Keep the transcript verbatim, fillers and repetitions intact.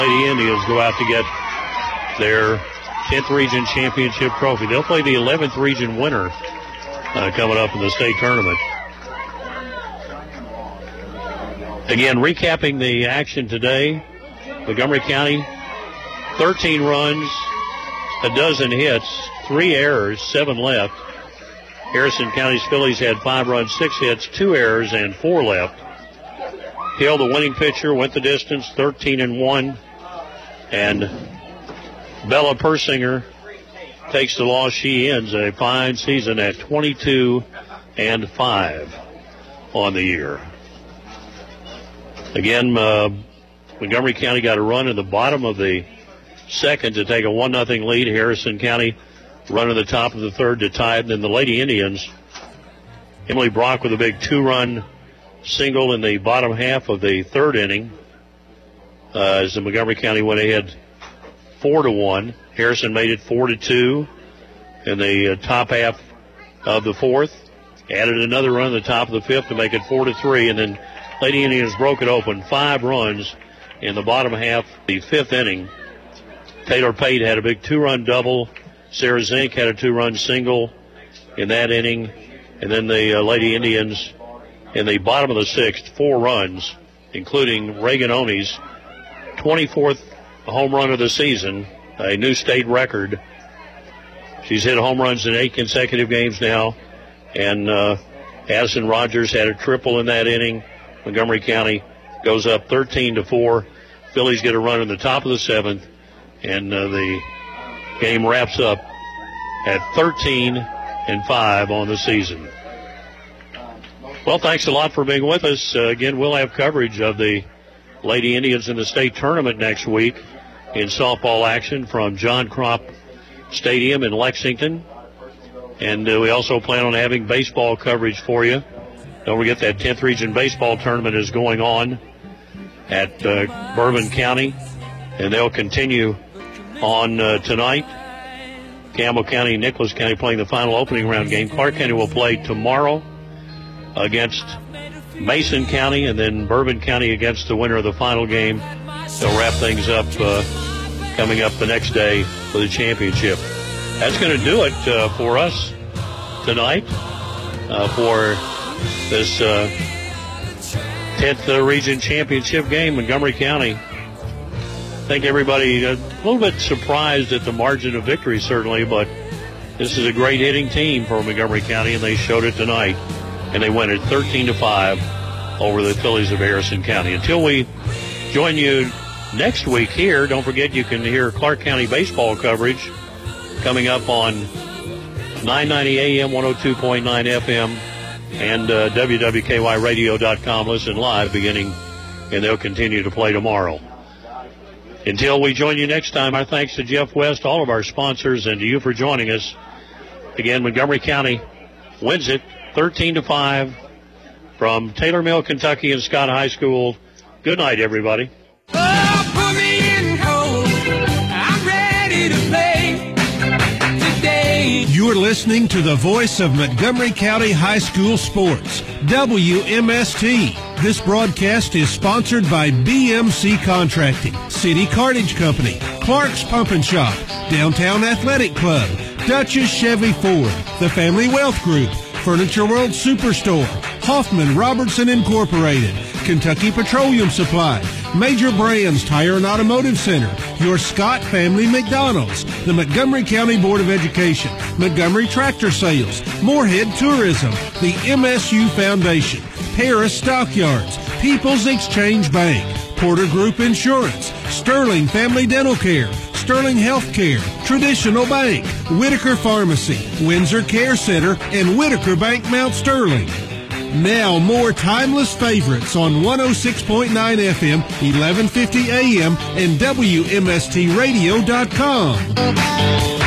Lady Indians go out to get their tenth Region Championship trophy. They'll play the eleventh Region winner uh, coming up in the state tournament. Again, recapping the action today, Montgomery County, thirteen runs, a dozen hits, three errors, seven left. Harrison County's Phillies had five runs, six hits, two errors, and four left. Hill, the winning pitcher, went the distance, thirteen and one. And Bella Persinger takes the loss. She ends a fine season at twenty-two and five on the year. Again, uh, Montgomery County got a run in the bottom of the second to take a one nothing lead. Harrison County run in the top of the third to tie it. And then the Lady Indians, Emily Brock with a big two-run single in the bottom half of the third inning uh, as the Montgomery County went ahead four to one. Harrison made it four to two in the uh, top half of the fourth. Added another run in the top of the fifth to make it four to three, and then Lady Indians broke it open, five runs in the bottom half of the fifth inning. Taylor Pate had a big two-run double. Sarah Zink had a two-run single in that inning. And then the uh, Lady Indians in the bottom of the sixth, four runs, including Reagan Oney's twenty-fourth home run of the season, a new state record. She's hit home runs in eight consecutive games now. And uh, Addison Rogers had a triple in that inning. Montgomery County goes up thirteen to four. Phillies get a run in the top of the seventh, and uh, the game wraps up at thirteen and five on the season. Well, thanks a lot for being with us. Uh, again, we'll have coverage of the Lady Indians in the state tournament next week in softball action from John Crop Stadium in Lexington. And uh, we also plan on having baseball coverage for you. Don't forget that tenth Region Baseball Tournament is going on at uh, Bourbon County, and they'll continue on uh, tonight. Campbell County and Nicholas County playing the final opening round game. Clark County will play tomorrow against Mason County, and then Bourbon County against the winner of the final game. They'll wrap things up uh, coming up the next day for the championship. That's going to do it uh, for us tonight uh, for this uh, tenth uh, Region Championship game. Montgomery County, I think everybody a little bit surprised at the margin of victory, certainly, but this is a great hitting team for Montgomery County, and they showed it tonight, and they win it thirteen to five over the Phillies of Harrison County. Until we join you next week here, don't forget you can hear Clark County baseball coverage coming up on nine ninety A M, one oh two point nine F M, and uh, W W K Y radio dot com. Listen live beginning, and they'll continue to play tomorrow. Until we join you next time, our thanks to Jeff West, all of our sponsors, and to you for joining us. Again, Montgomery County wins it thirteen to five from Taylor Mill, Kentucky, and Scott High School. Good night, everybody. Oh, put me in hold. I'm ready to play today. You're listening to the voice of Montgomery County High School sports, W M S T. This broadcast is sponsored by B M C Contracting, City Cartage Company, Clark's Pump and Shop, Downtown Athletic Club, Dutchess Chevy Ford, the Family Wealth Group, Furniture World Superstore, Hoffman Robertson Incorporated, Kentucky Petroleum Supply, Major Brands Tire and Automotive Center, your Scott Family McDonald's, the Montgomery County Board of Education, Montgomery Tractor Sales, Moorhead Tourism, the M S U Foundation, Paris Stockyards, People's Exchange Bank, Porter Group Insurance, Sterling Family Dental Care, Sterling Health Care, Traditional Bank, Whitaker Pharmacy, Windsor Care Center, and Whitaker Bank Mount Sterling. Now more timeless favorites on one oh six point nine F M, eleven fifty A M, and W M S T radio dot com.